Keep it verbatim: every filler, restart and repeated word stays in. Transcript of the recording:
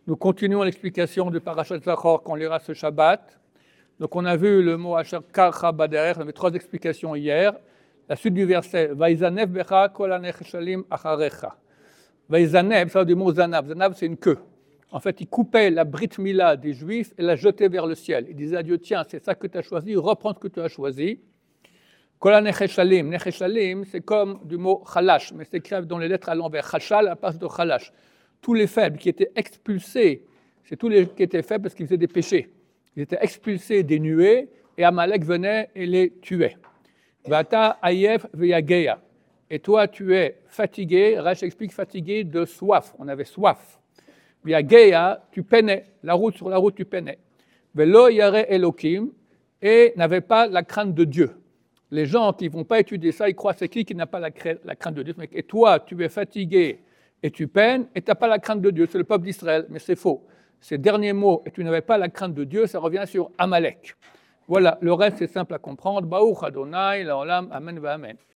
Nous continuons l'explication du Parashat Zachor qu'on lira ce Shabbat. Donc on a vu le mot Asher Karcha Baderech, on avait trois explications hier. La suite du verset, Vaizanev becha kol hanecheshalim acharecha. Vaizanev, ça veut dire du mot Zanav. Zanav, c'est une queue. En fait, il coupait la Brit Mila des Juifs et la jetait vers le ciel. Il disait à Dieu, tiens, c'est ça que tu as choisi, reprends ce que tu as choisi. Kol hanecheshalim. Necheshalim, c'est comme du mot Chalash, mais c'est écrit dans les lettres à l'envers. Chachal à la place de Chalash. Tous les faibles qui étaient expulsés, c'est tous les qui étaient faibles parce qu'ils faisaient des péchés. Ils étaient expulsés des nuées et Amalek venait et les tuait. Vata ayef veyageya. Et toi, tu es fatigué, Rach explique fatigué de soif. On avait soif. Veyageya, tu peinais, la route sur la route, tu peinais. Velo yare elokim, et n'avait pas la crainte de Dieu. Les gens qui ne vont pas étudier ça, ils croient c'est qui qui n'a pas la crainte de Dieu. Et toi, tu es fatigué et tu peines, et tu n'as pas la crainte de Dieu, c'est le peuple d'Israël, mais c'est faux. Ces derniers mots, et tu n'avais pas la crainte de Dieu, ça revient sur Amalek. Voilà, le reste c'est simple à comprendre. Baruch Adonai, Laolam, Amen, va Amen.